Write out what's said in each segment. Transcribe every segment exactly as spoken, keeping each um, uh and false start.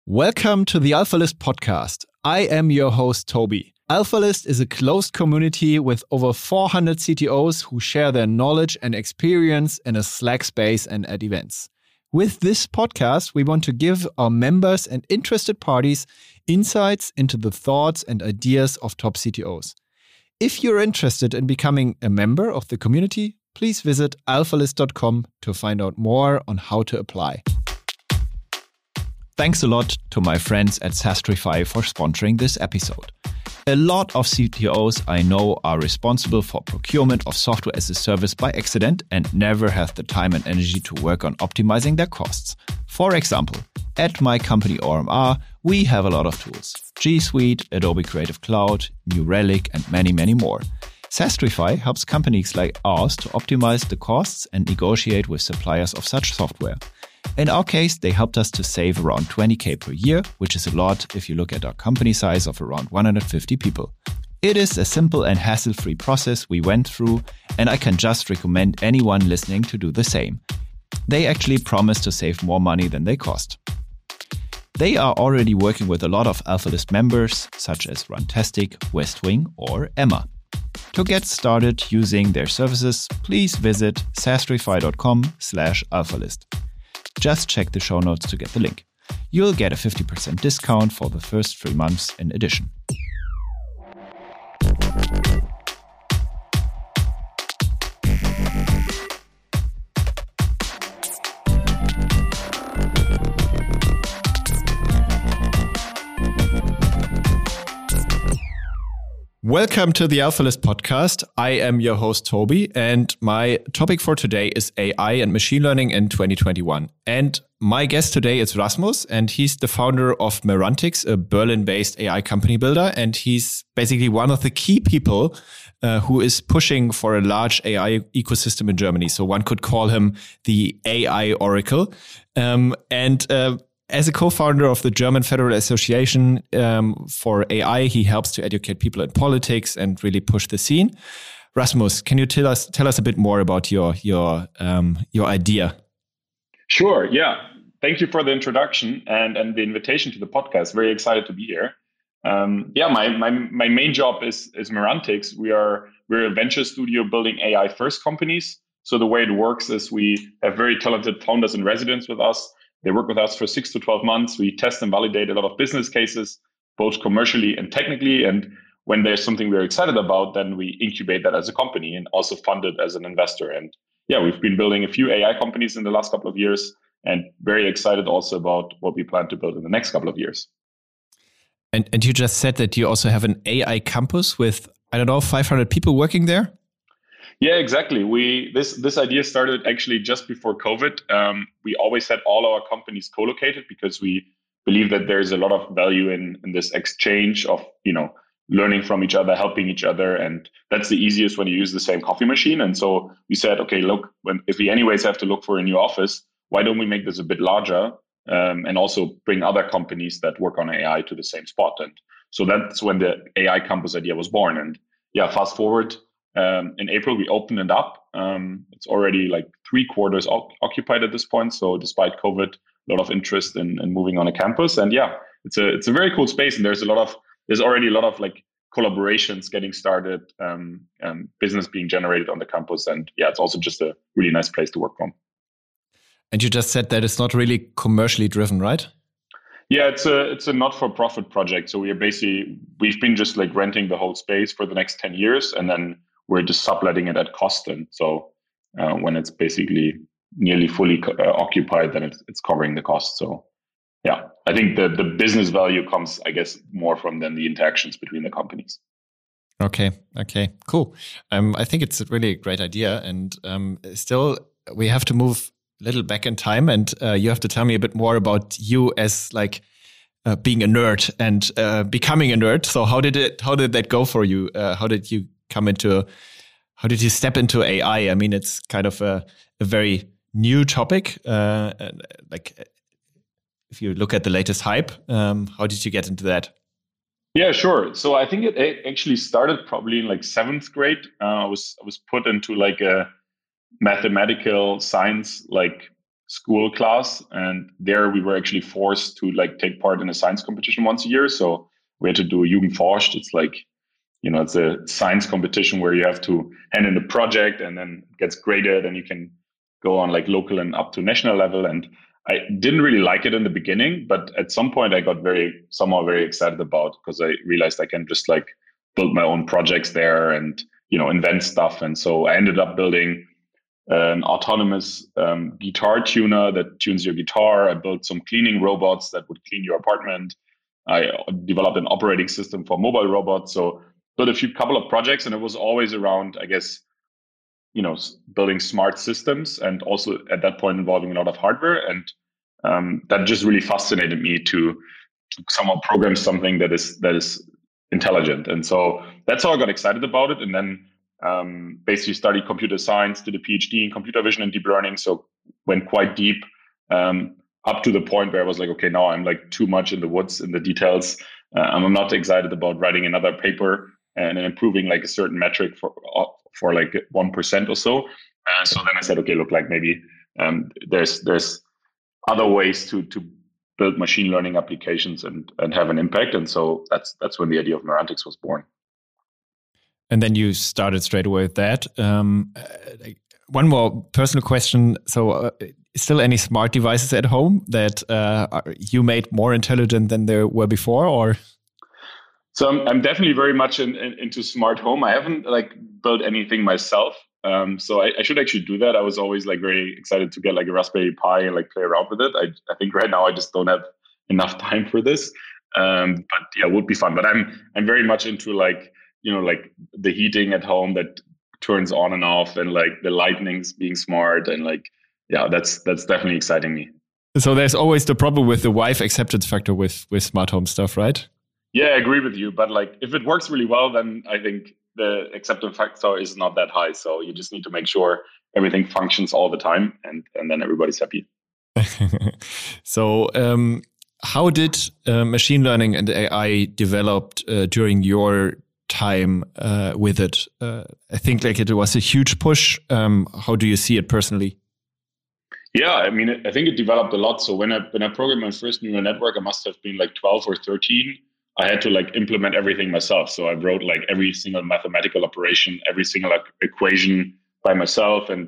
Welcome to the AlphaList podcast. I am your host, Toby. AlphaList is a closed community with over four hundred C T Os who share their knowledge and experience in a Slack space and at events. With this podcast, we want to give our members and interested parties insights into the thoughts and ideas of top C T Os. If you're interested in becoming a member of the community, please visit alphalist dot com to find out more on how to apply. Thanks a lot to my friends at Sastrify for sponsoring this episode. A lot of C T Os I know are responsible for procurement of software as a service by accident and never have the time and energy to work on optimizing their costs. For example, at my company O M R, we have a lot of tools. G Suite, Adobe Creative Cloud, New Relic, and many, many more. Sastrify helps companies like ours to optimize the costs and negotiate with suppliers of such software. In our case, they helped us to save around twenty thousand per year, which is a lot if you look at our company size of around one hundred fifty people. It is a simple and hassle-free process we went through, and I can just recommend anyone listening to do the same. They actually promise to save more money than they cost. They are already working with a lot of AlphaList members, such as Runtastic, Westwing, or Emma. To get started using their services, please visit sastrify.com slash alphalist. Just check the show notes to get the link. You'll get a fifty percent discount for the first three months in addition. Welcome to the AlphaList podcast. I am your host, Toby, and my topic for today is A I and machine learning in twenty twenty-one. And my guest today is Rasmus, and he's the founder of Merantix, a Berlin-based A I company builder. And he's basically one of the key people uh, who is pushing for a large A I ecosystem in Germany. So one could call him the A I Oracle. Um, and uh, As a co-founder of the German Federal Association um, for A I, he helps to educate people in politics and really push the scene. Rasmus, can you tell us tell us a bit more about your your um, your idea? Sure. Yeah. Thank you for the introduction and and the invitation to the podcast. Very excited to be here. Um, yeah, my my my main job is is Merantix. We are we're a venture studio building A I first companies. So the way it works is we have very talented founders in residence with us. They work with us for six to twelve months. We test and validate a lot of business cases, both commercially and technically. And when there's something we're excited about, then we incubate that as a company and also fund it as an investor. And yeah, we've been building a few A I companies in the last couple of years and very excited also about what we plan to build in the next couple of years. And and you just said that you also have an A I campus with, I don't know, five hundred people working there? Yeah, exactly. We this this idea started actually just before COVID. Um, we always had all our companies co-located because we believe that there's a lot of value in in this exchange of, you know, learning from each other, helping each other, and that's the easiest when you use the same coffee machine. And so we said, okay, look, when if we anyways have to look for a new office, why don't we make this a bit larger um, and also bring other companies that work on A I to the same spot? And so that's when the A I campus idea was born. And yeah, fast forward. Um, in April, we opened it up. Um, it's already like three quarters o- occupied at this point. So despite COVID, a lot of interest in, in moving on a campus. And yeah, it's a it's a very cool space. And there's a lot of there's already a lot of like collaborations getting started, um, and business being generated on the campus. And yeah, it's also just a really nice place to work from. And you just said that it's not really commercially driven, right? Yeah, it's a it's a not-for-profit project. So we are basically we've been just like renting the whole space for the next ten years, and then we're just subletting it at cost. And so uh, when it's basically nearly fully co- uh, occupied, then it's, it's covering the cost. So yeah, I think the, the business value comes, I guess, more from then the interactions between the companies. Okay. Okay, cool. Um, I think it's a really great idea. And um, still, we have to move a little back in time. And uh, you have to tell me a bit more about you as like uh, being a nerd and uh, becoming a nerd. So how did it? How did that go for you? Uh, how did you come into, how did you step into A I? I mean, it's kind of a, a very new topic. Uh, like if you look at the latest hype, um, how did you get into that? Yeah, sure. So I think it actually started probably in like seventh grade. Uh, I was I was put into like a mathematical science like school class, and there we were actually forced to like take part in a science competition once a year. So we had to do Jugendforscht. It's like, you know, it's a science competition where you have to hand in a project and then it gets graded and you can go on like local and up to national level. And I didn't really like it in the beginning, but at some point I got very, somehow very excited about, because I realized I can just like build my own projects there and, you know, invent stuff. And so I ended up building an autonomous um, guitar tuner that tunes your guitar. I built some cleaning robots that would clean your apartment. I developed an operating system for mobile robots. So built a few couple of projects, and it was always around, I guess, you know, building smart systems, and also at that point involving a lot of hardware. And um, that just really fascinated me to, to somehow program something that is that is intelligent. And so that's how I got excited about it. And then um, basically studied computer science, did a PhD in computer vision and deep learning. So went quite deep, um, up to the point where I was like, okay, now I'm like too much in the woods, in the details. Uh, I'm not excited about writing another paper and improving like a certain metric for for like one percent or so. Uh, so then I said, okay, look, like maybe um, there's there's other ways to to build machine learning applications and and have an impact. And so that's that's when the idea of Merantix was born. And then you started straight away with that. Um, one more personal question. So uh, still any smart devices at home that uh, you made more intelligent than they were before, or? So I'm, I'm definitely very much in, in, into smart home. I haven't like built anything myself. Um, so I, I should actually do that. I was always like very excited to get like a Raspberry Pi and like play around with it. I, I think right now I just don't have enough time for this. Um, but yeah, it would be fun. But I'm I'm very much into like, you know, like the heating at home that turns on and off, and like the lightning's being smart, and like, yeah, that's that's definitely exciting me. So there's always the problem with the wife acceptance factor with with smart home stuff, right? Yeah, I agree with you. But like, if it works really well, then I think the acceptance factor is not that high. So you just need to make sure everything functions all the time, and and then everybody's happy. So um, how did uh, machine learning and A I developed uh, during your time uh, with it? Uh, I think like it was a huge push. Um, how do you see it personally? Yeah, I mean, I think it developed a lot. So when I when I programmed my first neural network, I must have been like twelve or thirteen. I had to like implement everything myself. So I wrote like every single mathematical operation, every single like, equation by myself, and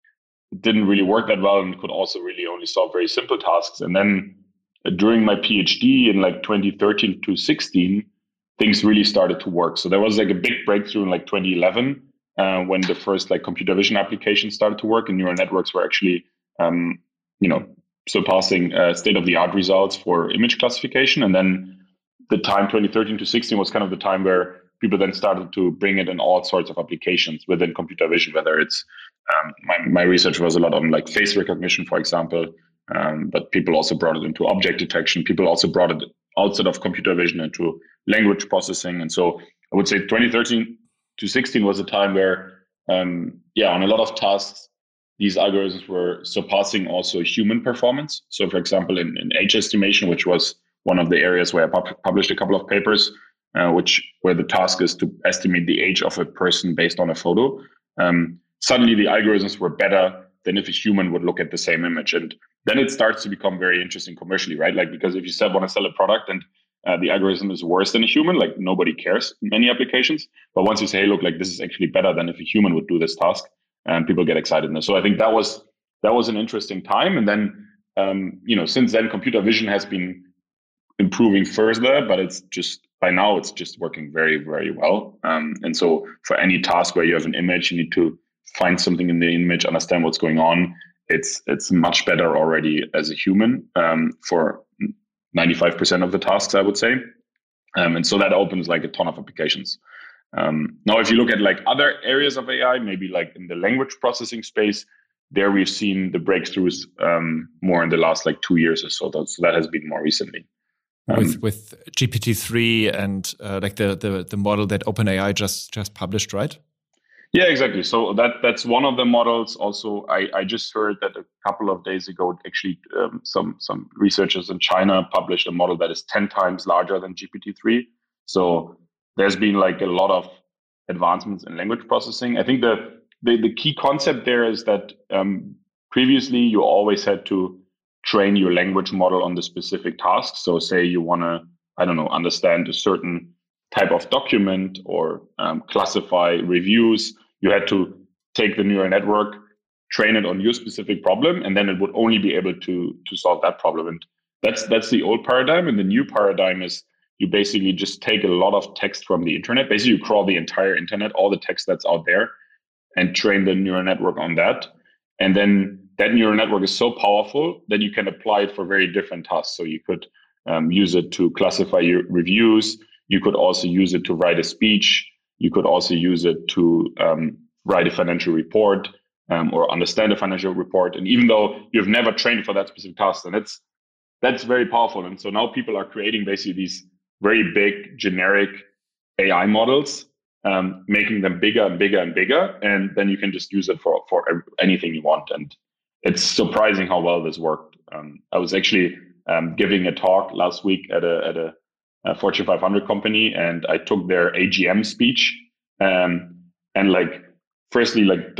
it didn't really work that well, and could also really only solve very simple tasks. And then uh, during my PhD in like twenty thirteen to sixteen, things really started to work. So there was like a big breakthrough in like twenty eleven uh, when the first like computer vision applications started to work, and neural networks were actually, um, you know, surpassing uh, state-of-the-art results for image classification. And then the time twenty thirteen to sixteen was kind of the time where people then started to bring it in all sorts of applications within computer vision, whether it's, um, my, my research was a lot on like face recognition, for example, um, but people also brought it into object detection. People also brought it outside of computer vision into language processing. And so I would say twenty thirteen to sixteen was a time where, um, yeah, on a lot of tasks, these algorithms were surpassing also human performance. So for example, in, in age estimation, which was one of the areas where I pub- published a couple of papers, uh, which where the task is to estimate the age of a person based on a photo. Um, suddenly the algorithms were better than if a human would look at the same image. And then it starts to become very interesting commercially, right? Like, because if you said, want to sell a product and uh, the algorithm is worse than a human, like nobody cares in many applications. But once you say, hey, look, like this is actually better than if a human would do this task, and people get excited. And so I think that was, that was an interesting time. And then, um, you know, since then computer vision has been improving further, but it's just by now it's just working very, very well. Um, and so for any task where you have an image, you need to find something in the image, understand what's going on. It's it's much better already as a human um, for ninety-five percent of the tasks, I would say. Um, and so that opens like a ton of applications. Um, now, if you look at like other areas of A I, maybe like in the language processing space, there we've seen the breakthroughs um, more in the last like two years or so. That, so that has been more recently. Um, with with G P T three and uh, like the, the the model that OpenAI just just published, right? Yeah, exactly. So that that's one of the models. Also, I, I just heard that a couple of days ago, actually, um, some some researchers in China published a model that is ten times larger than G P T three. So there's been like a lot of advancements in language processing. I think the the, the key concept there is that um, previously you always had to train your language model on the specific task. So say you want to, I don't know, understand a certain type of document or um, classify reviews. You had to take the neural network, train it on your specific problem, and then it would only be able to to solve that problem. And that's that's the old paradigm. And the new paradigm is you basically just take a lot of text from the internet. Basically, you crawl the entire internet, all the text that's out there, and train the neural network on that. And then that neural network is so powerful that you can apply it for very different tasks. So you could um, use it to classify your reviews. You could also use it to write a speech. You could also use it to um, write a financial report um, or understand a financial report. And even though you've never trained for that specific task, then it's that's very powerful. And so now people are creating basically these very big generic A I models, um, making them bigger and bigger and bigger. And then you can just use it for, for anything you want. And it's surprising how well this worked. Um, I was actually um, giving a talk last week at a, at a, a Fortune five hundred company, and I took their A G M speech. Um, and like, firstly, like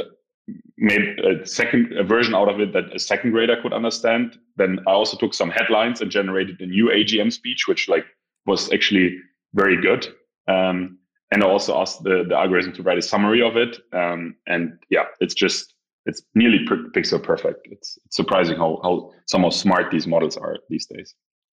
made a second a version out of it that a second grader could understand. Then I also took some headlines and generated a new A G M speech, which like was actually very good. Um, and I also asked the, the algorithm to write a summary of it. Um, and yeah, it's just, it's nearly per- pixel perfect. It's, it's surprising how, how somehow smart these models are these days.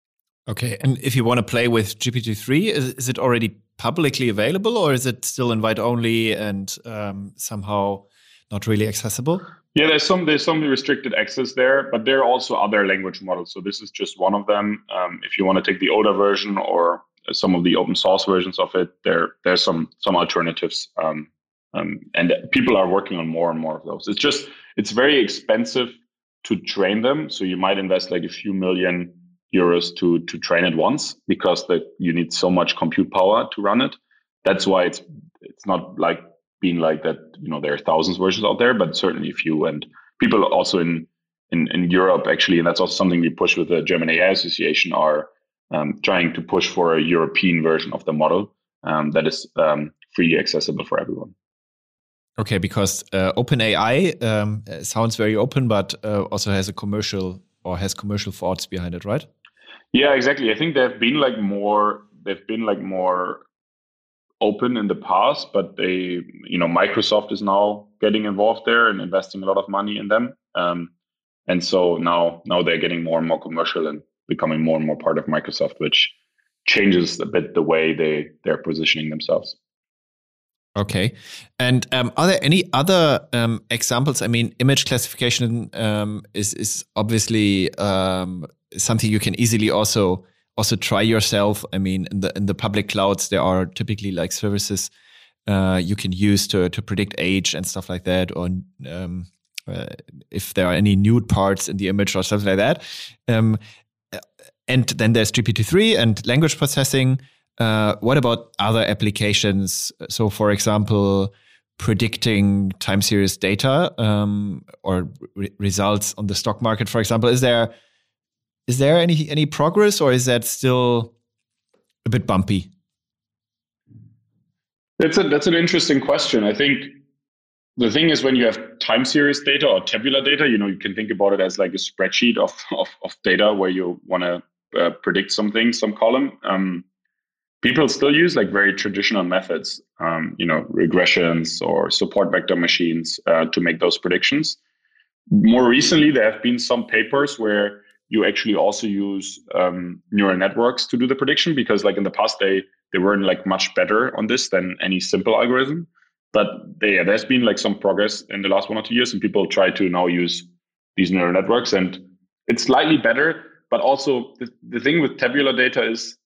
Okay. And if you want to play with G P T three, is, is it already publicly available, or is it still invite only and um, somehow not really accessible? Yeah, there's some there's some restricted access there, but there are also other language models. So this is just one of them. Um, if you want to take the older version or some of the open source versions of it, there there's some some alternatives, um, um, and people are working on more and more of those. It's just it's very expensive to train them, so you might invest like a few million euros to to train it once, because the, you need so much compute power to run it. That's why it's it's not like being like that, you know, there are thousands of versions out there, but certainly a few. And people also in, in, in Europe, actually, and that's also something we push with the German A I Association, are um, trying to push for a European version of the model um, that is um, freely accessible for everyone. Okay, because uh, OpenAI um, sounds very open, but uh, also has a commercial or has commercial thoughts behind it, right? Yeah, exactly. I think they've been like more, they've been like more open in the past, but they, you know, Microsoft is now getting involved there and investing a lot of money in them. Um, and so now, now they're getting more and more commercial and becoming more and more part of Microsoft, which changes a bit the way they, they're positioning themselves. Okay. And um, are there any other um, examples? I mean, image classification um, is, is obviously um, something you can easily also Also try yourself. I mean, in the in the public clouds, there are typically like services uh, you can use to to predict age and stuff like that, or um, uh, if there are any nude parts in the image or something like that. Um, and then there's G P T three and language processing. Uh, what about other applications? So, for example, predicting time series data um, or re- results on the stock market, for example. Is there Is there any any progress, or is that still a bit bumpy? That's a that's an interesting question. I think the thing is, when you have time series data or tabular data, you know, you can think about it as like a spreadsheet of of, of data where you want to uh, predict something, some column. Um, people still use like very traditional methods, um, you know, regressions or support vector machines uh, to make those predictions. More recently, there have been some papers where you actually also use um, neural networks to do the prediction, because like in the past, they they weren't like much better on this than any simple algorithm. But they, yeah, there's been like some progress in the last one or two years, and people try to now use these neural networks, and it's slightly better. But also the, the thing with tabular data is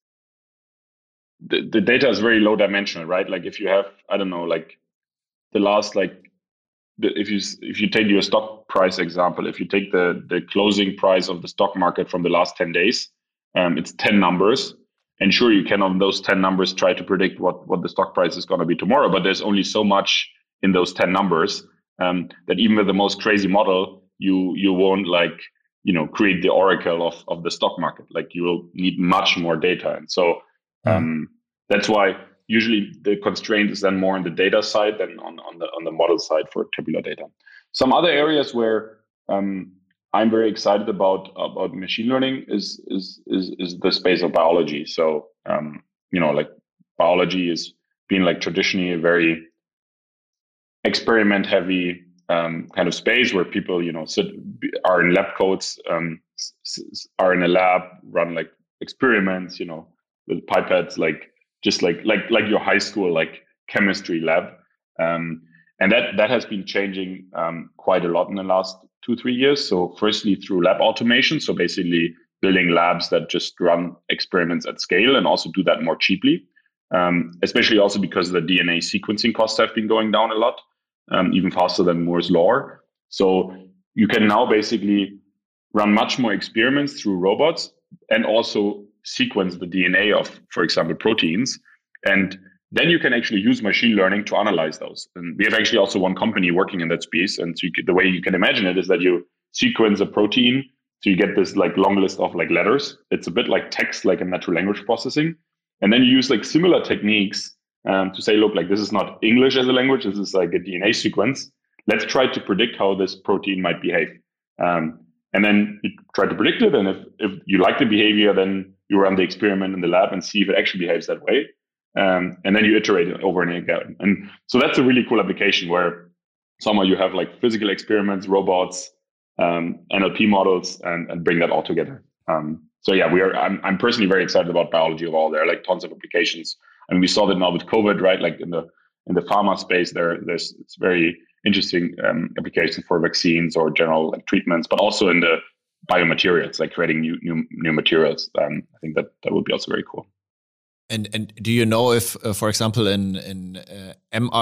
the, the data is very low dimensional, right? Like if you have, I don't know, like the last like If you if you take your stock price example, if you take the, the closing price of the stock market from the last ten days, um, it's ten numbers. And sure, you can on those ten numbers try to predict what, what the stock price is going to be tomorrow, but there's only so much in those ten numbers um, that even with the most crazy model, you you won't like, you know, create the oracle of, of the stock market. Like you will need much more data. And so um, mm. that's why usually the constraint is then more on the data side than on, on the on the model side for tabular data. Some other areas where um, I'm very excited about about machine learning is is is, is the space of biology. So um, you know, like biology is being like traditionally a very experiment heavy um, kind of space where people, you know, sit, are in lab coats, um, are in a lab, run like experiments, you know, with pipettes, like just like like like your high school like chemistry lab, um, and that that has been changing um, quite a lot in the last two three years. So firstly through lab automation, so basically building labs that just run experiments at scale and also do that more cheaply, um, especially also because the D N A sequencing costs have been going down a lot. Um, even faster than Moore's law. So you can now basically run much more experiments through robots and also sequence the D N A of, for example, proteins. And then you can actually use machine learning to analyze those. And we have actually also one company working in that space. And so you can, the way you can imagine it is that you sequence a protein. So you get this like long list of like letters. It's a bit like text, like in natural language processing. And then you use like similar techniques Um, to say, look, like this is not English as a language, this is like a D N A sequence. Let's try to predict how this protein might behave. Um, and then you try to predict it. And if, if you like the behavior, then you run the experiment in the lab and see if it actually behaves that way. Um, and then you iterate it over and again. And so that's a really cool application where somehow you have like physical experiments, robots, um, N L P models, and, and bring that all together. Um, so yeah, we are. I'm, I'm personally very excited about biology overall. There are like tons of applications. And we saw that now with COVID, right? Like in the in the pharma space, there there's it's very interesting um, applications for vaccines or general like, treatments, but also in the biomaterials, like creating new new new materials. Um, I think that that would be also very cool. And and do you know if, uh, for example, in in uh,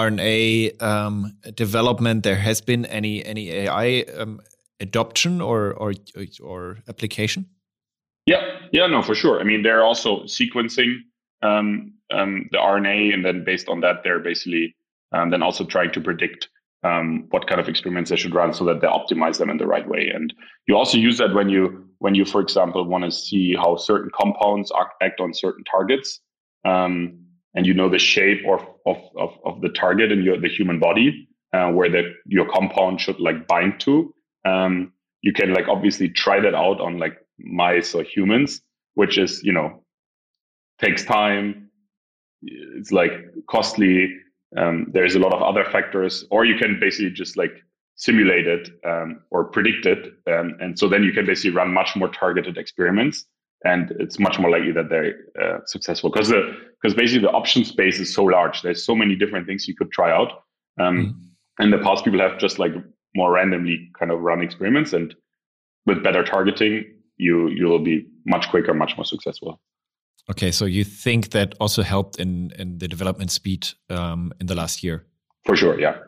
mRNA um, development, there has been any any A I um, adoption or or or application? Yeah, yeah, no, for sure. I mean, they're also sequencing um, um, the R N A, and then based on that, they're basically um, then also trying to predict um, what kind of experiments they should run so that they optimize them in the right way. And you also use that when you when you, for example, want to see how certain compounds act on certain targets, um, and you know the shape of of of, of the target in your the human body, uh, where the your compound should like bind to. Um, you can like obviously try that out on like mice or humans, which is, you know, takes time. It's like costly. Um, there's a lot of other factors, or you can basically just like simulate it um, or predict it. Um, and so then you can basically run much more targeted experiments, and it's much more likely that they're uh, successful because the because basically the option space is so large. There's so many different things you could try out. Um, mm-hmm. In the past, people have just like more randomly kind of run experiments, and with better targeting, you you will be much quicker, much more successful. Okay, so you think that also helped in in the development speed um, in the last year? For sure, yeah.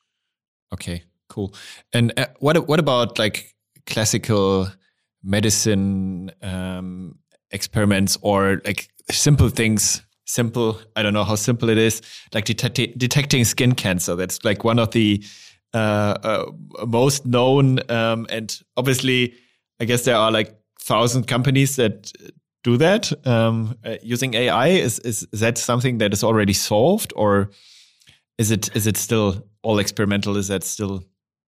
Okay, cool. And uh, what what about like classical medicine um, experiments or like simple things? Simple, I don't know how simple it is. Like detect- detecting skin cancer. That's like one of the uh, uh, most known, um, and obviously, I guess there are like thousand companies that do that um, uh, using A I. Is, is is that something that is already solved, or is it is it still all experimental? Is that still?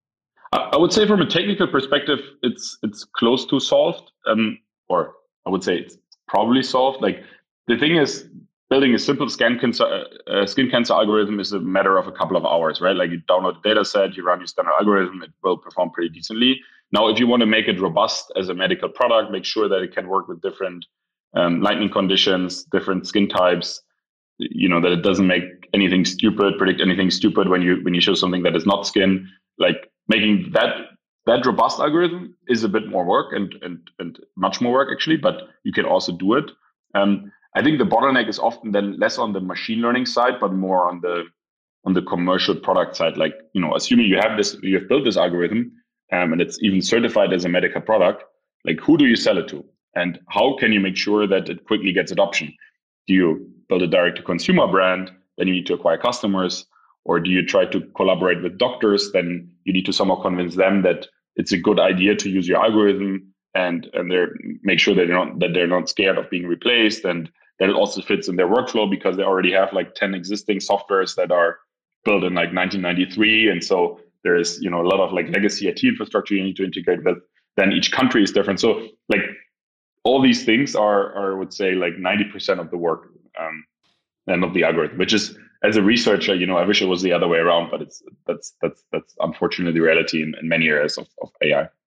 I would say from a technical perspective, it's it's close to solved, um, or I would say it's probably solved. Like the thing is, building a simple skin cancer uh, skin cancer algorithm is a matter of a couple of hours, right? Like you download a data set, you run your standard algorithm, it will perform pretty decently. Now, if you want to make it robust as a medical product, make sure that it can work with different um, lighting conditions, different skin types, you know, that it doesn't make anything stupid, predict anything stupid when you when you show something that is not skin. Like making that that robust algorithm is a bit more work and and and much more work actually, but you can also do it. Um, I think the bottleneck is often then less on the machine learning side, but more on the on the commercial product side. Like, you know, assuming you have this, you have built this algorithm, um, and it's even certified as a medical product. Like, who do you sell it to, and how can you make sure that it quickly gets adoption? Do you build a direct-to-consumer brand? Then you need to acquire customers, or do you try to collaborate with doctors? Then you need to somehow convince them that it's a good idea to use your algorithm, and and they make sure that they're not that they're not scared of being replaced, and that it also fits in their workflow because they already have like ten existing softwares that are built in like nineteen ninety-three, and so There is, you know, a lot of like legacy I T infrastructure you need to integrate with. Then each country is different. So like all these things are, are I would say, like ninety percent of the work um, and of the algorithm, which is, as a researcher, you know, I wish it was the other way around, but it's that's that's that's unfortunately the reality in, in many areas of, of A I.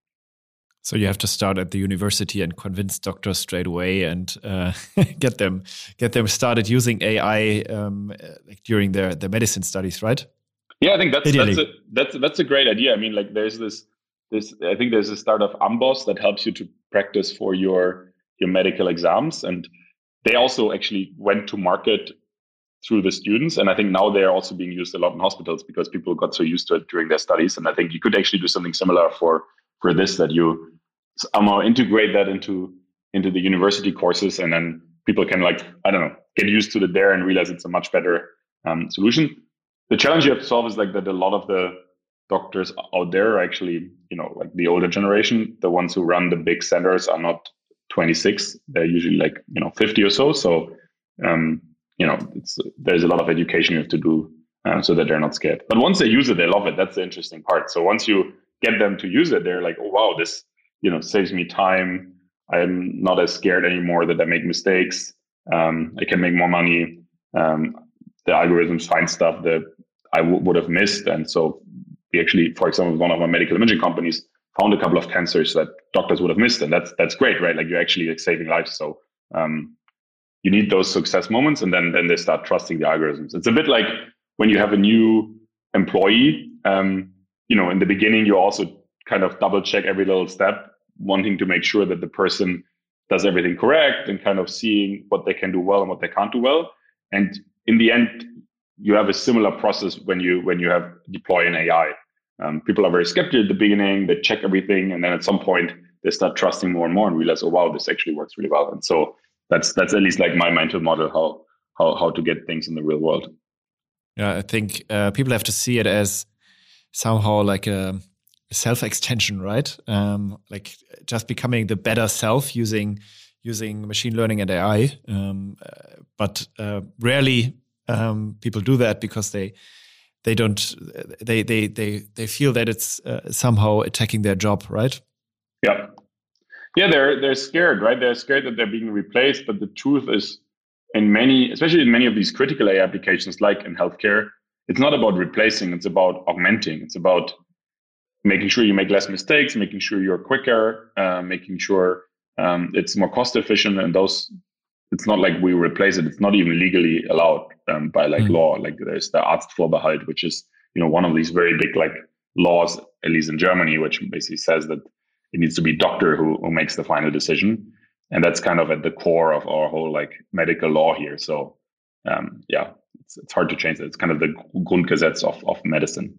So you have to start at the university and convince doctors straight away and uh, get them get them started using A I um, like during their, their medicine studies, right? Yeah, I think that's that's a, that's that's a great idea. I mean, like there's this this I think there's a startup Amboss that helps you to practice for your your medical exams, and they also actually went to market through the students, and I think now they're also being used a lot in hospitals because people got so used to it during their studies. And I think you could actually do something similar for for this, that you somehow integrate that into into the university courses, and then people can, like, I don't know, get used to it there and realize it's a much better um, solution. The challenge you have to solve is like that a lot of the doctors out there are actually, you know, like the older generation. The ones who run the big centers are not twenty-six; they're usually like, you know, fifty or so. So um, you know, it's, there's a lot of education you have to do um, so that they're not scared. But once they use it, they love it. That's the interesting part. So once you get them to use it, they're like, oh, wow, this, you know, saves me time. I'm not as scared anymore that I make mistakes. Um, I can make more money. Um, the algorithms find stuff that I w- would have missed. And so we actually, for example, one of our medical imaging companies found a couple of cancers that doctors would have missed. And that's that's great, right? Like you're actually like saving lives. So um, you need those success moments, and then then they start trusting the algorithms. It's a bit like when you have a new employee. Um, you know, in the beginning, you also kind of double check every little step, wanting to make sure that the person does everything correct and kind of seeing what they can do well and what they can't do well. And in the end, you have a similar process when you when you have deploy an A I. Um, people are very skeptical at the beginning. They check everything, and then at some point they start trusting more and more and realize, oh wow, this actually works really well. And so that's that's at least like my mental model how how how to get things in the real world. Yeah, I think uh, people have to see it as somehow like a self-extension, right? Um, like just becoming the better self using using machine learning and A I. Um, uh, but uh, rarely um, people do that because they they don't they they they they feel that it's uh, somehow attacking their job, right? Yeah, yeah. They're they're scared, right? They're scared that they're being replaced. But the truth is, in many, especially in many of these critical A I applications, like in healthcare, it's not about replacing. It's about augmenting. It's about making sure you make less mistakes, making sure you're quicker, uh, making sure um, it's more cost efficient. And those, it's not like we replace it. It's not even legally allowed um, by like mm-hmm. law. Like there's the Arztvorbehalt, which is, you know, one of these very big like laws, at least in Germany, which basically says that it needs to be doctor who, who makes the final decision. And that's kind of at the core of our whole like medical law here. So um, yeah, it's, it's hard to change that. It's kind of the Grundgesetz of, of medicine.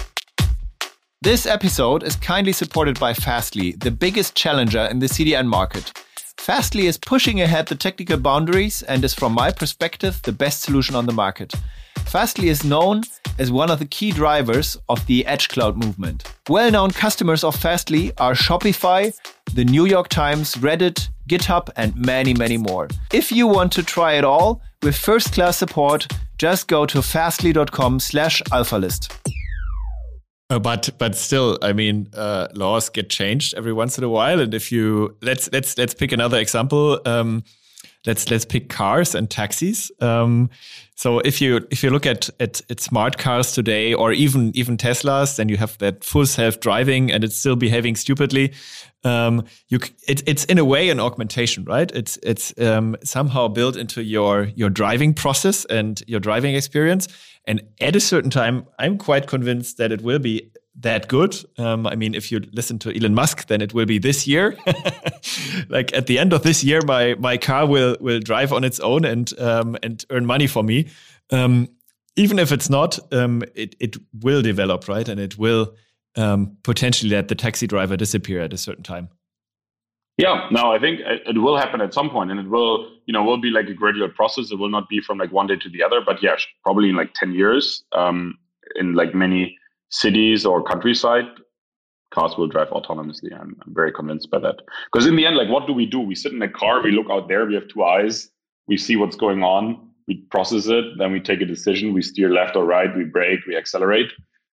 This episode is kindly supported by Fastly, the biggest challenger in the C D N market. Fastly is pushing ahead the technical boundaries and is, from my perspective, the best solution on the market. Fastly is known as one of the key drivers of the Edge Cloud movement. Well-known customers of Fastly are Shopify, the New York Times, Reddit, GitHub, and many, many more. If you want to try it all with first-class support, just go to fastly.com slash alphalist. Uh, but but still, I mean, uh, laws get changed every once in a while. And if you let's let's let's pick another example. Um, let's let's pick cars and taxis. Um, so if you if you look at, at at smart cars today, or even even Teslas, then you have that full self driving, and it's still behaving stupidly. Um, you it, it's in a way an augmentation, right? It's it's um, somehow built into your your driving process and your driving experience. And at a certain time, I'm quite convinced that it will be that good. Um, I mean, if you listen to Elon Musk, then it will be this year. Like at the end of this year, my my car will will drive on its own and um, and earn money for me. Um, even if it's not, um, it it will develop, right? And it will um, potentially let the taxi driver disappear at a certain time. Yeah, no, I think it will happen at some point, and it will, you know, will be like a gradual process. It will not be from like one day to the other, but yeah, probably in like ten years, um, in like many cities or countryside, cars will drive autonomously. I'm, I'm very convinced by that. Because in the end, like, what do we do? We sit in a car, we look out there, we have two eyes, we see what's going on, we process it, then we take a decision, we steer left or right, we brake, we accelerate.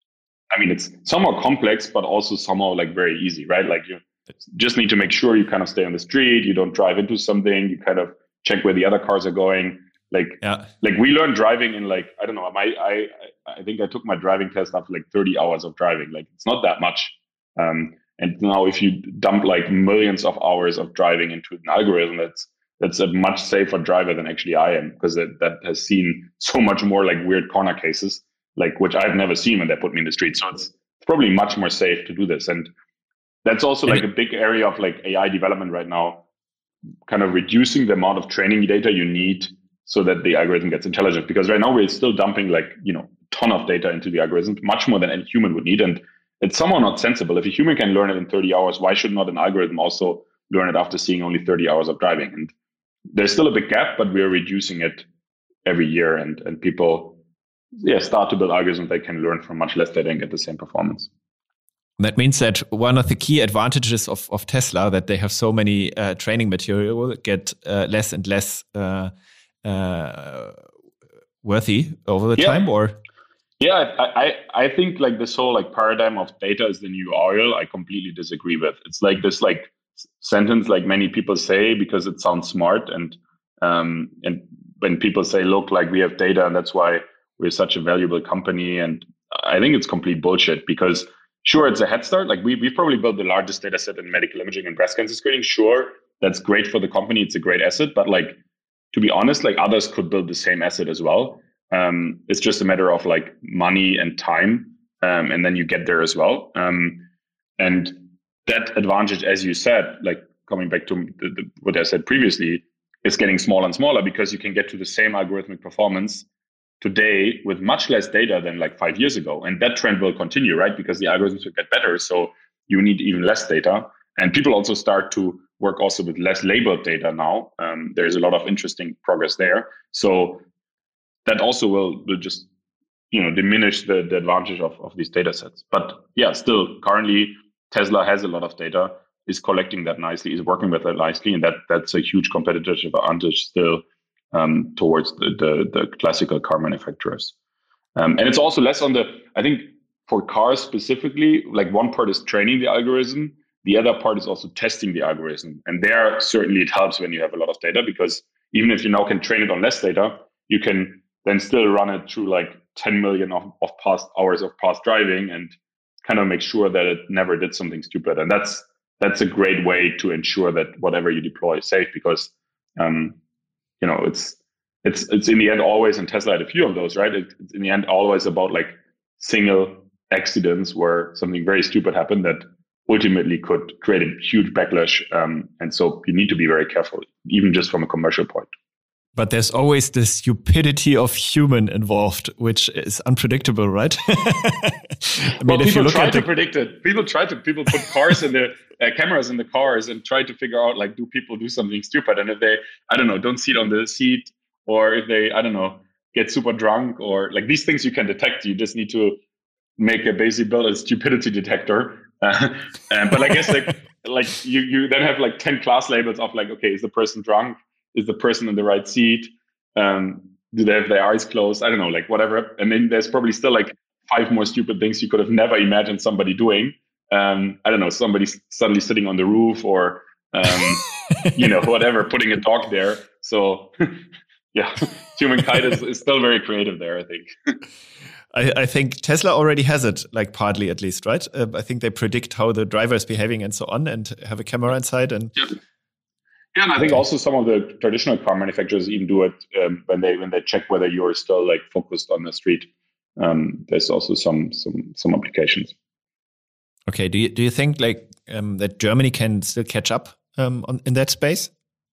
I mean, it's somewhat complex, but also somehow like very easy, right? Like you just need to make sure you kind of stay on the street, you don't drive into something, you kind of check where the other cars are going. Like, yeah. like we learned driving in like, I don't know, my, I, I think I took my driving test after like thirty hours of driving. Like it's not that much. Um, and now if you dump like millions of hours of driving into an algorithm, that's, that's a much safer driver than actually I am, because that, that has seen so much more like weird corner cases, like which I've never seen when they put me in the street. So it's probably much more safe to do this. And that's also like a big area of like A I development right now, kind of reducing the amount of training data you need so that the algorithm gets intelligent. Because right now we're still dumping like, you know, a ton of data into the algorithm, much more than any human would need. And it's somehow not sensible. If a human can learn it in thirty hours, why should not an algorithm also learn it after seeing only thirty hours of driving? And there's still a big gap, but we're reducing it every year. And, and people yeah, start to build algorithms that can learn from much less data and get the same performance. That means that one of the key advantages of, of Tesla, that they have so many uh, training material, get uh, less and less uh, uh, worthy over the yeah. time, or? Yeah, I, I, I think like this whole like paradigm of data is the new oil, I completely disagree with. It's like this like sentence like many people say because it sounds smart. And um, and when people say, look, like we have data and that's why we're such a valuable company. And I think it's complete bullshit, because sure, it's a head start. Like we, we've probably built the largest data set in medical imaging and breast cancer screening. Sure, that's great for the company. It's a great asset. But like, to be honest, like others could build the same asset as well. Um, it's just a matter of like money and time. Um, and then you get there as well. Um, and that advantage, as you said, like coming back to the, the, what I said previously, is getting smaller and smaller, because you can get to the same algorithmic performance today with much less data than like five years ago. And that trend will continue, right? Because the algorithms will get better. So you need even less data. And people also start to work also with less labeled data now. Um, there's a lot of interesting progress there. So that also will, will just, you know, diminish the, the advantage of, of these data sets. But yeah, still currently Tesla has a lot of data, is collecting that nicely, is working with that nicely. And that that's a huge competitive advantage still Um, towards the, the the classical car manufacturers. Um, and it's also less on the, I think for cars specifically, like one part is training the algorithm, the other part is also testing the algorithm. And there certainly it helps when you have a lot of data, because even if you now can train it on less data, you can then still run it through like ten million of, of past hours of past driving and kind of make sure that it never did something stupid. And that's that's a great way to ensure that whatever you deploy is safe, because um, you know, it's it's it's in the end always, and Tesla had a few of those, right? It, it's in the end always about like single accidents where something very stupid happened that ultimately could create a huge backlash. Um, and so you need to be very careful, even just from a commercial point. But there's always the stupidity of human involved, which is unpredictable, right? I mean, well, if people you look try at to the... predict it. People try to, people put cars in the uh, cameras in the cars and try to figure out, like, do people do something stupid? And if they, I don't know, don't sit on the seat, or if they, I don't know, get super drunk, or like these things you can detect. You just need to make a basic build a stupidity detector. Uh, and, but I guess like, like you, you then have like ten class labels of like, okay, is the person drunk? Is the person in the right seat? Um, do they have their eyes closed? I don't know, like whatever. And then there's probably still like five more stupid things you could have never imagined somebody doing. Um, I don't know, somebody suddenly sitting on the roof, or, um, you know, whatever, putting a dog there. So yeah, humankind is, is still very creative there, I think. I, I think Tesla already has it, like partly at least, right? Uh, I think they predict how the driver is behaving and so on, and have a camera inside. And yeah. Yeah, and I think also some of the traditional car manufacturers even do it um, when they when they check whether you're still like focused on the street. Um, there's also some some some applications. Okay, do you do you think like um, that Germany can still catch up um, on, in that space?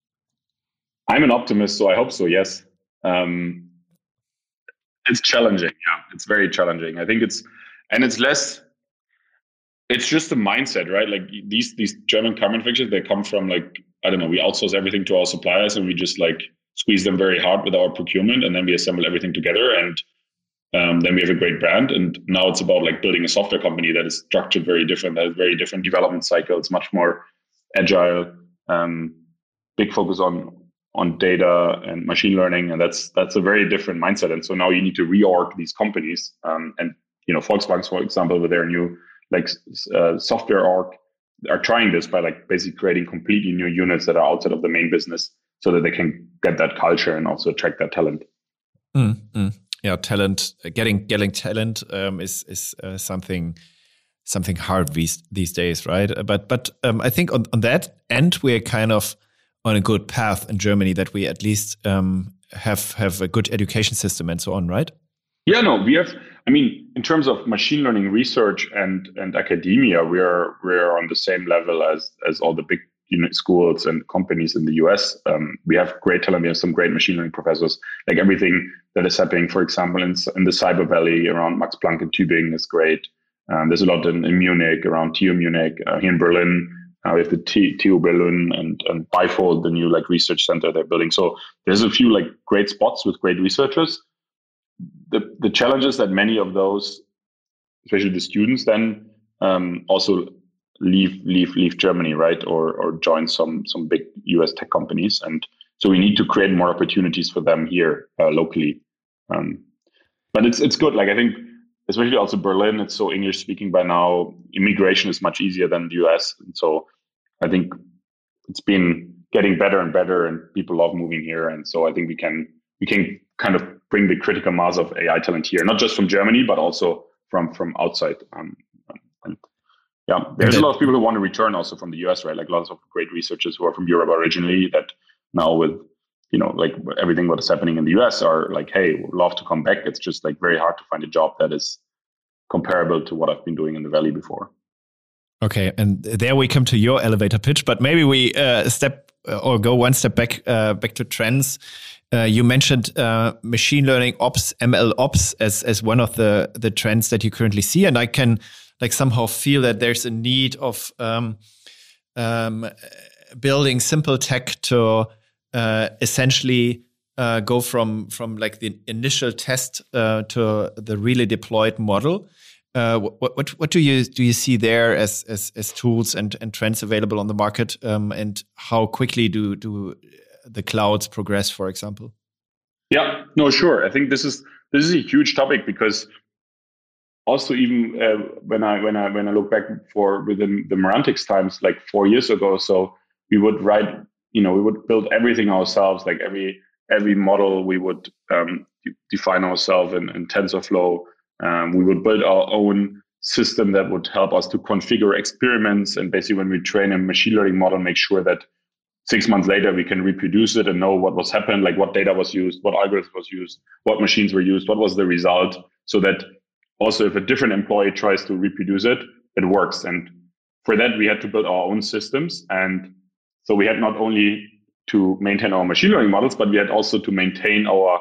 I'm an optimist, so I hope so. Yes, um, it's challenging. Yeah, it's very challenging. I think it's and it's less. It's just a mindset, right? Like these these German car manufacturers, they come from like, I don't know, we outsource everything to our suppliers and we just like squeeze them very hard with our procurement, and then we assemble everything together, and um, then we have a great brand. And now it's about like building a software company that is structured very different, that has very different development cycles, much more agile, um, big focus on on data and machine learning, and that's that's a very different mindset. And so now you need to reorg these companies um, and you know, Volkswagen, for example, with their new like uh, software org, are trying this by like basically creating completely new units that are outside of the main business, so that they can get that culture and also attract that talent. Mm-hmm. Yeah, talent, getting getting talent um, is is uh, something something hard these these days, right? But but um, I think on, on that end we're kind of on a good path in Germany, that we at least um, have have a good education system and so on, right? Yeah, no, we have. I mean, in terms of machine learning research and and academia, we're we're on the same level as as all the big you know, schools and companies in the U S. Um, we have great talent. We have some great machine learning professors. Like everything that is happening, for example, in, in the Cyber Valley around Max Planck in Tübingen is great. Um, there's a lot in, in Munich, around T U Munich, uh, here in Berlin. Uh, we have the T, TU Berlin and, and Bifold, the new like research center they're building. So there's a few like great spots with great researchers. The the challenge is that many of those, especially the students, then um, also leave leave leave Germany, right, or or join some some big U S tech companies, and so we need to create more opportunities for them here uh, locally. Um, but it's it's good. Like I think, especially also Berlin, it's so English speaking by now. Immigration is much easier than the U S, and so I think it's been getting better and better, and people love moving here. And so I think we can we can kind of bring the critical mass of A I talent here, not just from Germany, but also from from outside. Um, and yeah, there's a lot of people who want to return also from the U S, right? Like lots of great researchers who are from Europe originally that now with, you know, like everything what is happening in the U S are like, hey, would love to come back. It's just like very hard to find a job that is comparable to what I've been doing in the Valley before. Okay, and there we come to your elevator pitch, but maybe we uh, step uh, or go one step back uh, back to trends. Uh, you mentioned uh, machine learning ops, M L ops, as as one of the the trends that you currently see, and I can like somehow feel that there's a need of um, um, building simple tech to uh, essentially uh, go from from like the initial test uh, to the really deployed model. Uh, what what what do you do you see there as as as tools and and trends available on the market, um, and how quickly do do the clouds progress, for example? Yeah, no, sure. I think this is this is a huge topic, because also even uh, when I when I when I look back for within the Merantix times, like four years ago, so we would write, you know, we would build everything ourselves, like every every model we would um, define ourselves in, in TensorFlow. Um, we would build our own system that would help us to configure experiments, and basically when we train a machine learning model, make sure that six months later we can reproduce it and know what was happened, like what data was used, what algorithm was used, what machines were used, what was the result, so that also if a different employee tries to reproduce it, it works. And for that, we had to build our own systems. And so we had not only to maintain our machine learning models, but we had also to maintain our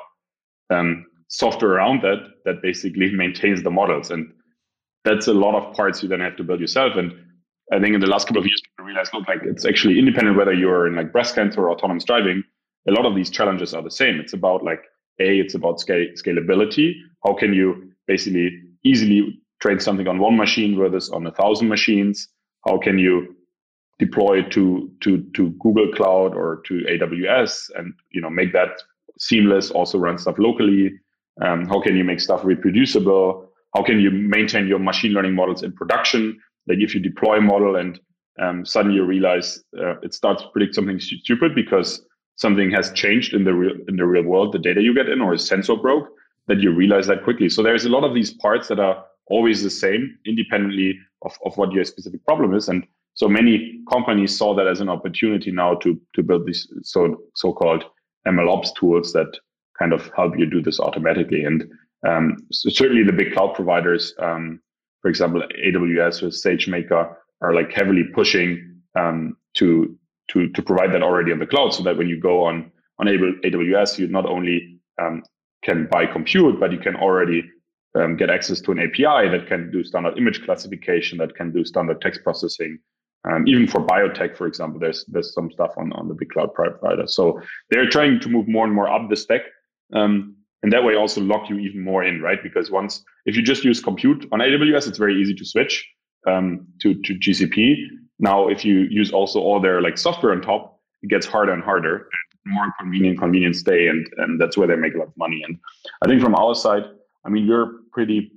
um, software around that, that basically maintains the models. And that's a lot of parts you then have to build yourself. And I think in the last couple of years, people realized, look, like it's actually independent whether you're in like breast cancer or autonomous driving. A lot of these challenges are the same. It's about like, A, it's about scale, scalability. How can you basically easily train something on one machine versus on a thousand machines? How can you deploy to to to Google Cloud or to A W S and, you know, make that seamless, also run stuff locally? Um, how can you make stuff reproducible? How can you maintain your machine learning models in production? Like if you deploy a model and um, suddenly you realize uh, it starts to predict something stupid because something has changed in the real in the real world, the data you get in, or a sensor broke, that you realize that quickly. So there's a lot of these parts that are always the same, independently of, of what your specific problem is. And so many companies saw that as an opportunity now to to build these so so-called M L ops tools that kind of help you do this automatically. And um, so certainly the big cloud providers, um, for example, A W S or SageMaker, are like heavily pushing um, to to to provide that already on the cloud, so that when you go on on A W S, you not only um, can buy compute, but you can already um, get access to an A P I that can do standard image classification, that can do standard text processing. Um, even for biotech, for example, there's there's some stuff on, on the big cloud providers. So they're trying to move more and more up the stack. Um, and that way also lock you even more in, right? Because once, if you just use compute on A W S, it's very easy to switch um, to, to G C P. Now, if you use also all their like software on top, it gets harder and harder, and more convenient, convenient stay. And, and that's where they make a lot of money. And I think from our side, I mean, we're pretty,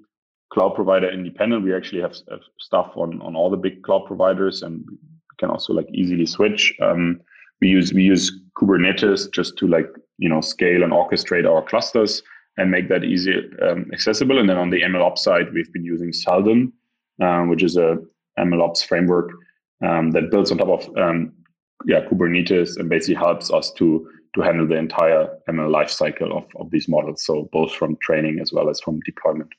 cloud provider independent. We actually have, have stuff on, on all the big cloud providers, and we can also like easily switch. Um, we use we use Kubernetes just to like you know scale and orchestrate our clusters and make that easy um, accessible. And then on the MLOps side, we've been using Seldon, um, which is a MLOps framework um, that builds on top of um, yeah Kubernetes and basically helps us to to handle the entire M L lifecycle of, of these models. So both from training as well as from deployment.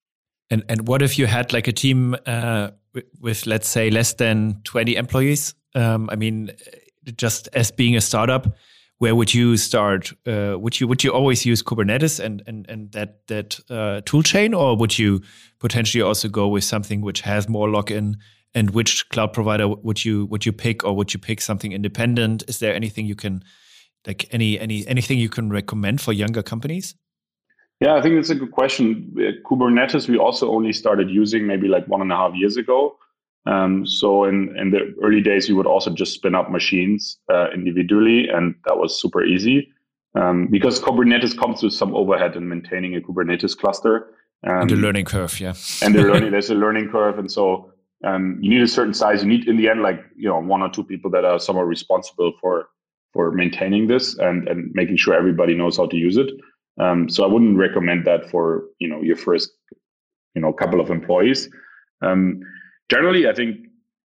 And and what if you had like a team uh, with, with, let's say, less than twenty employees? Um, I mean, just as being a startup, where would you start? Uh, would you would you always use Kubernetes and and and that that uh, tool chain, or would you potentially also go with something which has more lock-in? And which cloud provider would you would you pick, or would you pick something independent? Is there anything you can like any any anything you can recommend for younger companies? Yeah, I think that's a good question. Kubernetes we also only started using maybe like one and a half years ago. Um, so in, in the early days, you would also just spin up machines uh, individually, and that was super easy um, because Kubernetes comes with some overhead in maintaining a Kubernetes cluster. Um, and the learning curve, yeah. and the learning, there's a learning curve, and so um, you need a certain size. You need, in the end, like you know, one or two people that are somewhat responsible for for maintaining this and and making sure everybody knows how to use it. Um, so I wouldn't recommend that for you know your first you know couple of employees. Um, Generally, I think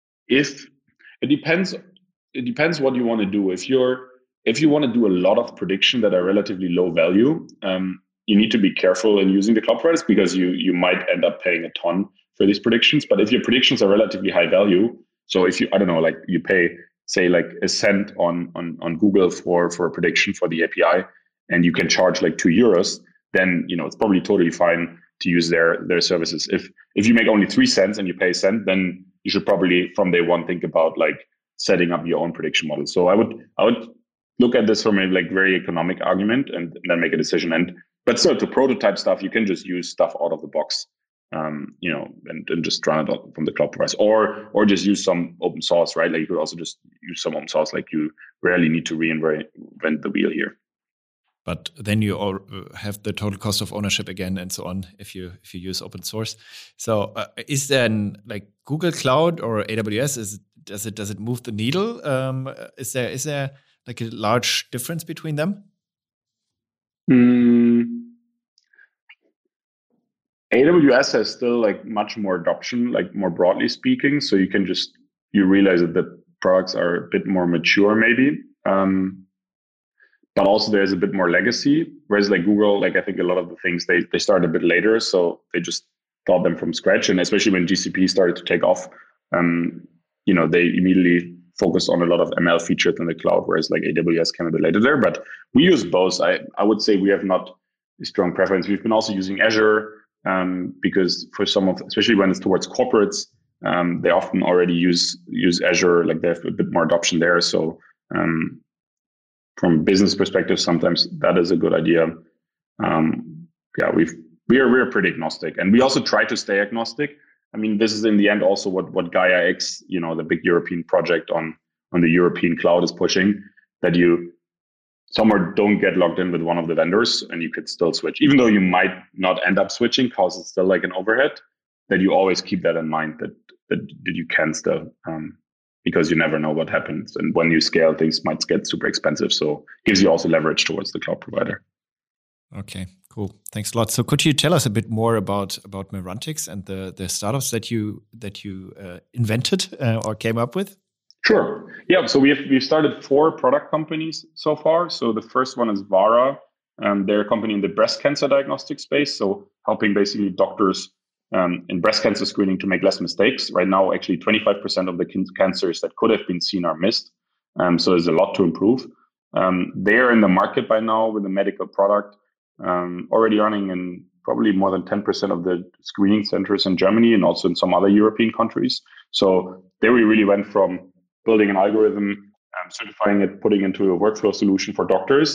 if it depends, it depends what you want to do. If you're if you want to do a lot of prediction that are relatively low value, um, you need to be careful in using the cloud providers because you you might end up paying a ton for these predictions. But if your predictions are relatively high value, so if you I don't know, like you pay say like a cent on on on Google for for a prediction for the A P I, and you can charge like two euros, then you know it's probably totally fine to use their their services. If if you make only three cents and you pay a cent, then you should probably from day one think about like setting up your own prediction model. So I would I would look at this from a like very economic argument and then make a decision. And but still to prototype stuff, you can just use stuff out of the box, um, you know, and, and just run it out from the cloud providers, or or just use some open source, right? Like you could also just use some open source. Like you rarely need to reinvent the wheel here. But then you all have the total cost of ownership again, and so on. If you if you use open source, so uh, is then like Google Cloud or A W S? Is does it does it move the needle? Um, is there is there like a large difference between them? Mm. A W S has still like much more adoption, like more broadly speaking. So you can just you realize that the products are a bit more mature, maybe. Um, But also there's a bit more legacy, whereas like Google, like I think a lot of the things they they started a bit later, so they just thought them from scratch. And especially when G C P started to take off, um, you know, they immediately focused on a lot of M L features in the cloud, whereas like A W S came a bit later there. But we use both. I I would say we have not a strong preference. We've been also using Azure um, because for some of, especially when it's towards corporates, um, they often already use use Azure. Like they have a bit more adoption there. So. Um, From a business perspective, sometimes that is a good idea. Um, yeah, we've we are we're pretty agnostic, and we also try to stay agnostic. I mean, this is in the end also what what Gaia X, you know, the big European project on on the European cloud is pushing. That you somewhere don't get locked in with one of the vendors, and you could still switch, even though you might not end up switching because it's still like an overhead. That you always keep that in mind that that, that you can still. Um, because you never know what happens. And when you scale, things might get super expensive. So it gives you also leverage towards the cloud provider. Okay, cool. Thanks a lot. So could you tell us a bit more about, about Merantix and the, the startups that you that you uh, invented uh, or came up with? Sure. Yeah, so we've, we've started four product companies so far. So the first one is Vara. Um, they're a company in the breast cancer diagnostic space. So helping basically doctors Um, in breast cancer screening to make less mistakes. Right now, actually twenty-five percent of the can- cancers that could have been seen are missed. Um, so there's a lot to improve. Um, they're in the market by now with a medical product, um, already running in probably more than ten percent of the screening centers in Germany and also in some other European countries. So there we really went from building an algorithm, um, certifying it, putting into a workflow solution for doctors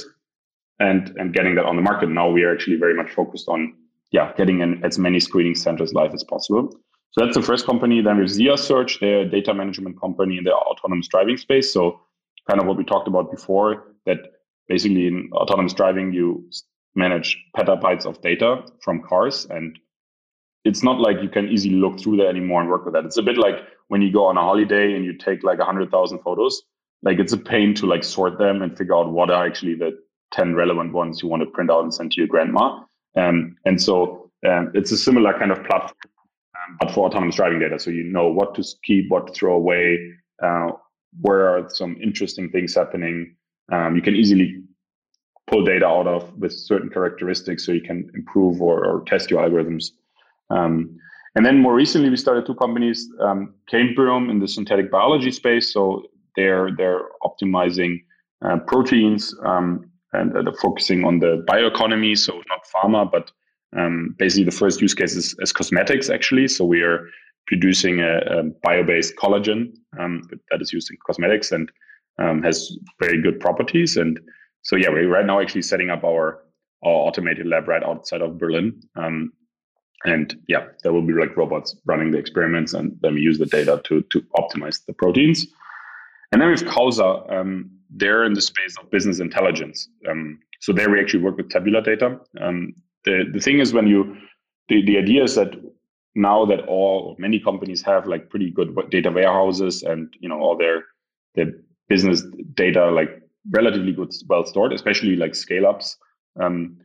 and, and getting that on the market. Now we are actually very much focused on yeah, getting in as many screening centers live as possible. So that's the first company. Then with Zia Search, they're a data management company in the autonomous driving space. So kind of what we talked about before, that basically in autonomous driving, you manage petabytes of data from cars. And it's not like you can easily look through that anymore and work with that. It's a bit like when you go on a holiday and you take like a hundred thousand photos, like it's a pain to like sort them and figure out what are actually the ten relevant ones you want to print out and send to your grandma. Um, and so um, it's a similar kind of platform, um, but for autonomous driving data. So you know what to keep, what to throw away, uh, where are some interesting things happening. Um, you can easily pull data out of with certain characteristics so you can improve or, or test your algorithms. Um, and then more recently, we started two companies, um, Cambrium in the synthetic biology space. So they're they're optimizing uh, proteins um, and uh, focusing on the bioeconomy. So not pharma, but um, basically the first use case is, is cosmetics, actually. So we are producing a, a bio-based collagen um, that is used in cosmetics and um, has very good properties. And so yeah, we're right now actually setting up our, our automated lab right outside of Berlin. Um, And yeah, there will be like robots running the experiments, and then we use the data to to optimize the proteins. And then with Causa, um, they're in the space of business intelligence. Um, so there we actually work with tabular data. Um, the the thing is, when you the, the idea is that now that all many companies have like pretty good data warehouses and you know all their their business data like relatively good, well stored, especially like scale ups. Um,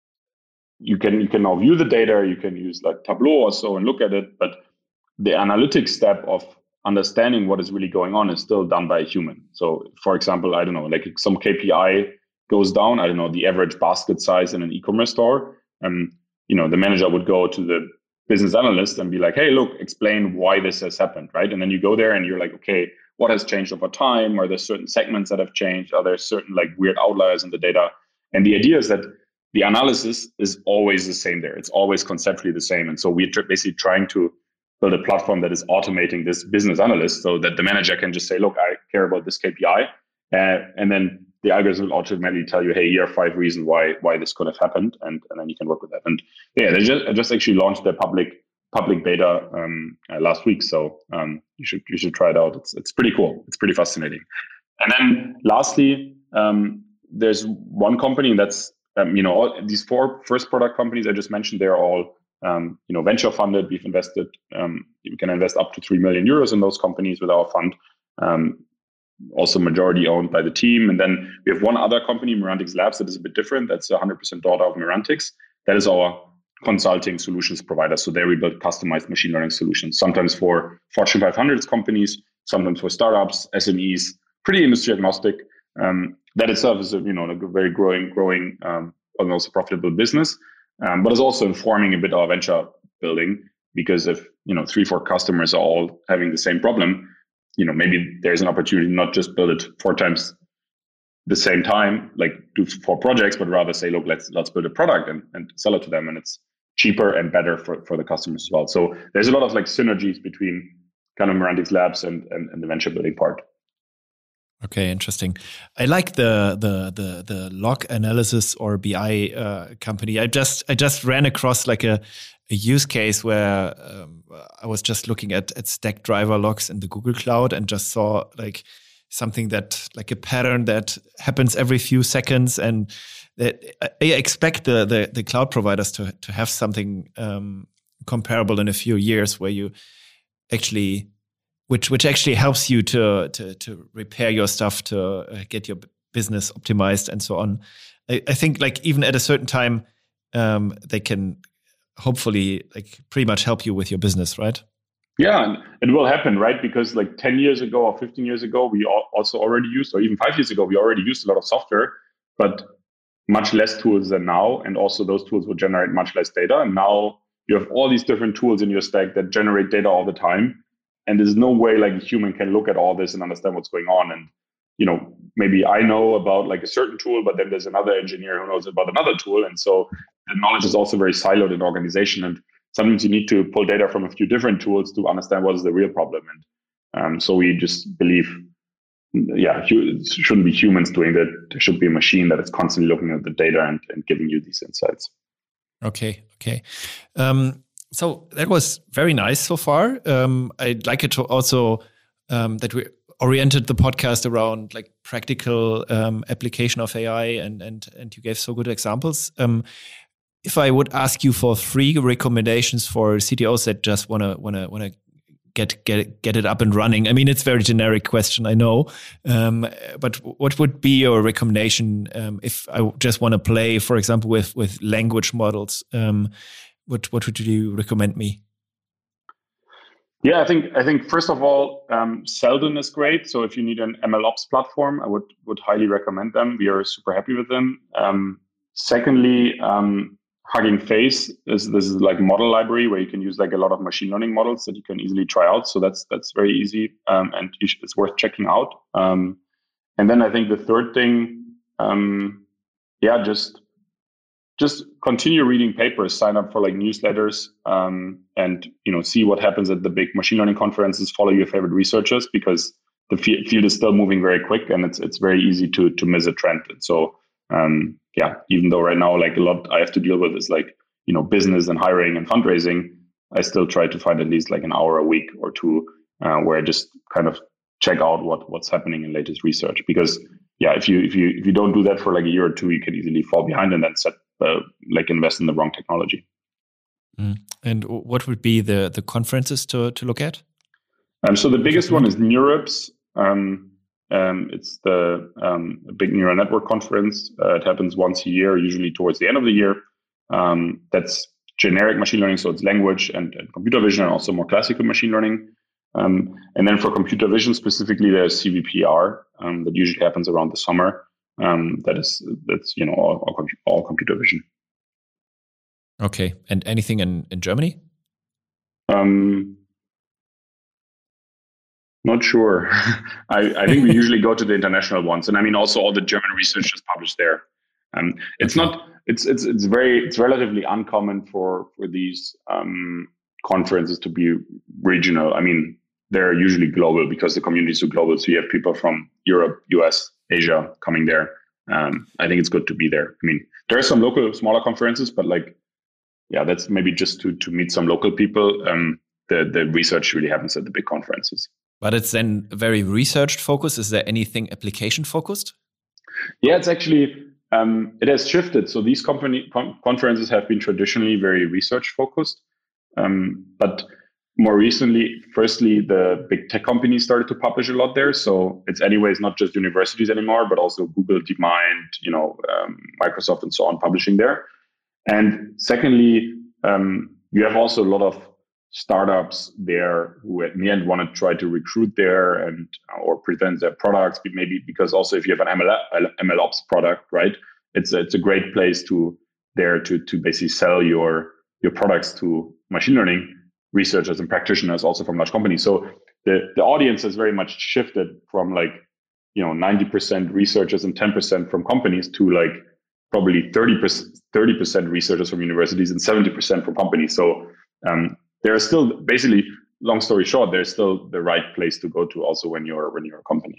You can you can now view the data, you can use like Tableau or so and look at it, but the analytics step of understanding what is really going on is still done by a human. So for example, I don't know, like some K P I goes down, I don't know, the average basket size in an e-commerce store. Um, you know, the manager would go to the business analyst and be like, hey, look, explain why this has happened, right? And then you go there and you're like, okay, what has changed over time? Are there certain segments that have changed? Are there certain like weird outliers in the data? And the idea is that the analysis is always the same there. It's always conceptually the same. And so we're tr- basically trying to build a platform that is automating this business analyst so that the manager can just say, look, I care about this K P I. Uh, and then the algorithm will automatically tell you, hey, here are five reasons why why this could have happened. And, and then you can work with that. And yeah, they just, just actually launched their public public beta um, uh, last week. So um, you should you should try it out. It's, it's pretty cool. It's pretty fascinating. And then lastly, um, there's one company that's, Um, you know, all these four first product companies I just mentioned, they're all, um, you know, venture funded. We've invested, um, we can invest up to three million euros in those companies with our fund, um, also majority owned by the team. And then we have one other company, Merantix Labs, that is a bit different. That's one hundred percent daughter of Merantix. That is our consulting solutions provider. So there we build customized machine learning solutions, sometimes for Fortune five hundred companies, sometimes for startups, S M Es, pretty industry agnostic. Um, that itself is a, you know, a very growing, growing, um, almost profitable business, um, but it's also informing a bit our venture building, because if, you know, three, four customers are all having the same problem, you know, maybe there's an opportunity to not just build it four times the same time, like do four projects, but rather say, look, let's let's build a product and, and sell it to them, and it's cheaper and better for, for the customers as well. So there's a lot of like synergies between kind of Merantix Labs and, and, and the venture building part. Okay, interesting. I like the the the the log analysis or B I uh, company. I just I just ran across like a, a use case where um, I was just looking at at Stackdriver logs in the Google Cloud and just saw like something that like a pattern that happens every few seconds, and that I expect the the, the cloud providers to to have something um, comparable in a few years where you actually. Which which actually helps you to to to repair your stuff, to uh, get your business optimized and so on. I, I think like even at a certain time, um, they can hopefully like pretty much help you with your business, right? Yeah, and it will happen, right? Because like ten years ago or fifteen years ago, we also already used, or even five years ago, we already used a lot of software, but much less tools than now. And also those tools will generate much less data. And now you have all these different tools in your stack that generate data all the time. And there's no way like a human can look at all this and understand what's going on. And, you know, maybe I know about like a certain tool, but then there's another engineer who knows about another tool. And so the knowledge is also very siloed in organization. And sometimes you need to pull data from a few different tools to understand what is the real problem. And um, so we just believe, yeah, it shouldn't be humans doing that. There should be a machine that is constantly looking at the data and, and giving you these insights. Okay, okay. Um, So that was very nice so far. Um, I'd like it to also um, that we oriented the podcast around like practical um, application of A I, and and and you gave so good examples. Um, if I would ask you for three recommendations for C T Os that just wanna wanna wanna get get get it up and running, I mean, it's a very generic question, I know, um, but what would be your recommendation um, if I just want to play, for example, with with language models? Um, what what would you recommend me? Yeah, I think I think first of all, um, Seldon is great. So if you need an MLOps platform, I would would highly recommend them. We are super happy with them. Um, secondly, um, Hugging Face is this is like model library where you can use like a lot of machine learning models that you can easily try out. So that's that's very easy um, and it's worth checking out. Um, and then I think the third thing, um, yeah, just. Just continue reading papers, sign up for like newsletters, um, and you know see what happens at the big machine learning conferences. Follow your favorite researchers because the f- field is still moving very quick, and it's it's very easy to to miss a trend. And so um, yeah, even though right now like a lot I have to deal with is like you know business and hiring and fundraising, I still try to find at least like an hour a week or two uh, where I just kind of check out what what's happening in latest research. Because yeah, if you if you if you don't do that for like a year or two, you can easily fall behind and then set uh, like invest in the wrong technology. Mm. And what would be the the conferences to to look at? Um, so the biggest one is NeurIPS. Um, um, it's the um, big neural network conference. Uh, it happens once a year, usually towards the end of the year. Um, that's generic machine learning, so it's language and, and computer vision, and also more classical machine learning. Um, and then for computer vision specifically, there's C V P R um, that usually happens around the summer. Um, that is that's you know all, all, all computer vision. Okay, and anything in in Germany? Um, not sure. I, I think we usually go to the international ones, and I mean also all the German research is published there. Um, it's okay. not. It's it's it's very it's relatively uncommon for for these um, conferences to be regional. I mean, they're usually global because the community is so global. So you have people from Europe, U S, Asia coming there. Um, I think it's good to be there. I mean, there are some local smaller conferences, but like, yeah, that's maybe just to to meet some local people. Um, the the research really happens at the big conferences. But it's then very research focused. Is there anything application focused? Yeah, it's actually um, it has shifted. So these company con- conferences have been traditionally very research focused, um, but more recently, firstly, the big tech companies started to publish a lot there. So it's anyways not just universities anymore, but also Google, DeepMind, you know, um, Microsoft, and so on publishing there. And secondly, um, you have also a lot of startups there who at the end want to try to recruit there and or present their products. Maybe because also if you have an M L, MLOps product, right, it's a, it's a great place to there to to basically sell your your products to machine learning researchers and practitioners also from large companies. So the, the audience has very much shifted from like, you know, ninety percent researchers and ten percent from companies to like probably thirty percent, thirty percent researchers from universities and seventy percent from companies. So um, there are still basically, long story short, there's still the right place to go to also when you're when you're a company.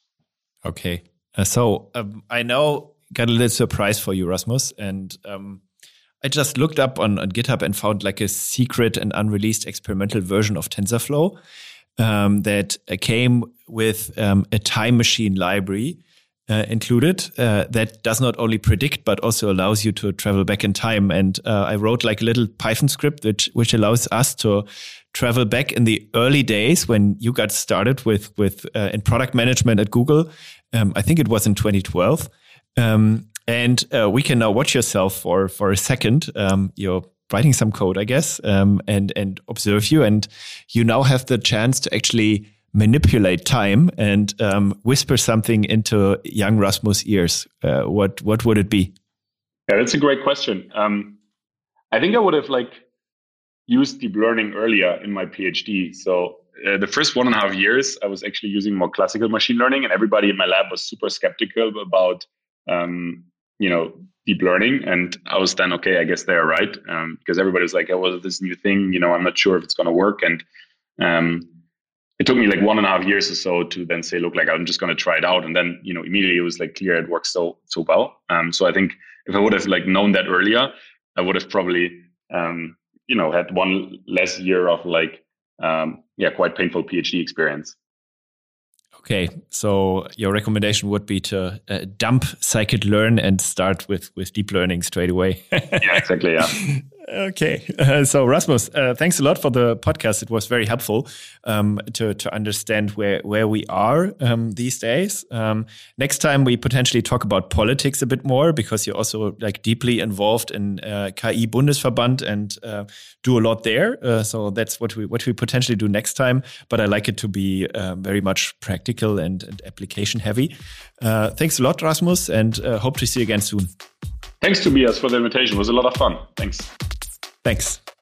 Okay. Uh, so um, I now got a little surprise for you, Rasmus, and um, I just looked up on, on GitHub and found like a secret and unreleased experimental version of TensorFlow um, that came with um, a time machine library uh, included uh, that does not only predict but also allows you to travel back in time. And uh, I wrote like a little Python script which which allows us to travel back in the early days when you got started with with uh, in product management at Google. Um, I think it was in twenty twelve. Um, And uh, we can now watch yourself for for a second. Um, you're writing some code, I guess, um, and and observe you. And you now have the chance to actually manipulate time and um, whisper something into young Rasmus' ears. Uh, what what would it be? Yeah, that's a great question. Um, I think I would have like used deep learning earlier in my PhD. So uh, the first one and a half years, I was actually using more classical machine learning, and everybody in my lab was super skeptical about um, you know, deep learning. And I was then, okay, I guess they're right. Um, because everybody was like, oh, well, this new thing, you know, I'm not sure if it's going to work. And um, it took me like one and a half years or so to then say, look, like, I'm just going to try it out. And then, you know, immediately it was like clear it works so, so well. Um, so I think if I would have like known that earlier, I would have probably, um, you know, had one less year of like, um, yeah, quite painful PhD experience. Okay, so your recommendation would be to uh, dump scikit-learn and start with, with deep learning straight away. Yeah, exactly, yeah. Okay, uh, so Rasmus, uh, thanks a lot for the podcast. It was very helpful um, to to understand where where we are um, these days. Um, next time we potentially talk about politics a bit more, because you're also like deeply involved in uh, K I-Bundesverband and uh, do a lot there. Uh, so that's what we what we potentially do next time. But I like it to be uh, very much practical and, and application heavy. Uh, thanks a lot, Rasmus, and uh, hope to see you again soon. Thanks, Tobias, for the invitation. It was a lot of fun. Thanks. Thanks.